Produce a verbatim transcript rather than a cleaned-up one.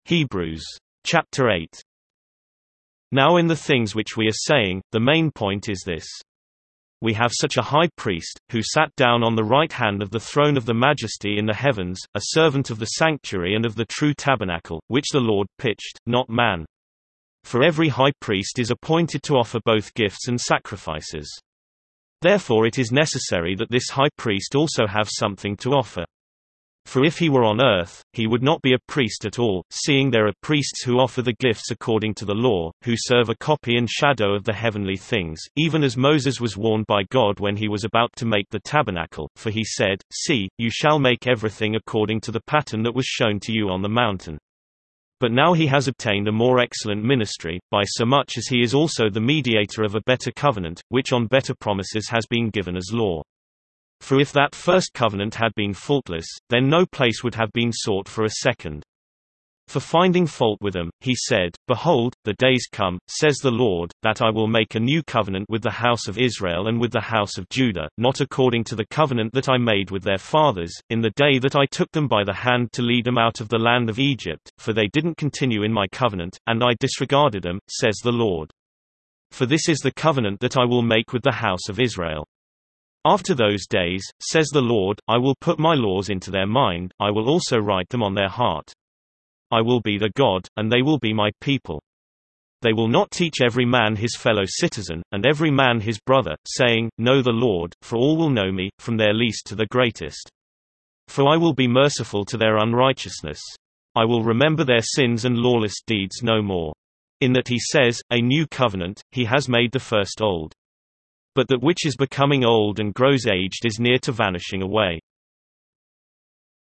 Hebrews chapter eight. Now in the things which we are saying, the main point is this. We have such a high priest, who sat down on the right hand of the throne of the majesty in the heavens, a servant of the sanctuary and of the true tabernacle, which the Lord pitched, not man. For every high priest is appointed to offer both gifts and sacrifices. Therefore it is necessary that this high priest also have something to offer. For if he were on earth, he would not be a priest at all, seeing there are priests who offer the gifts according to the law, who serve a copy and shadow of the heavenly things, even as Moses was warned by God when he was about to make the tabernacle, for he said, See, you shall make everything according to the pattern that was shown to you on the mountain. But now he has obtained a more excellent ministry, by so much as he is also the mediator of a better covenant, which on better promises has been given as law. For if that first covenant had been faultless, then no place would have been sought for a second. For finding fault with them, he said, Behold, the days come, says the Lord, that I will make a new covenant with the house of Israel and with the house of Judah, not according to the covenant that I made with their fathers, in the day that I took them by the hand to lead them out of the land of Egypt, for they didn't continue in my covenant, and I disregarded them, says the Lord. For this is the covenant that I will make with the house of Israel. After those days, says the Lord, I will put my laws into their mind, I will also write them on their heart. I will be their God, and they will be my people. They will not teach every man his fellow citizen, and every man his brother, saying, Know the Lord, for all will know me, from their least to the greatest. For I will be merciful to their unrighteousness. I will remember their sins and lawless deeds no more. In that he says, A new covenant, he has made the first old. But that which is becoming old and grows aged is near to vanishing away.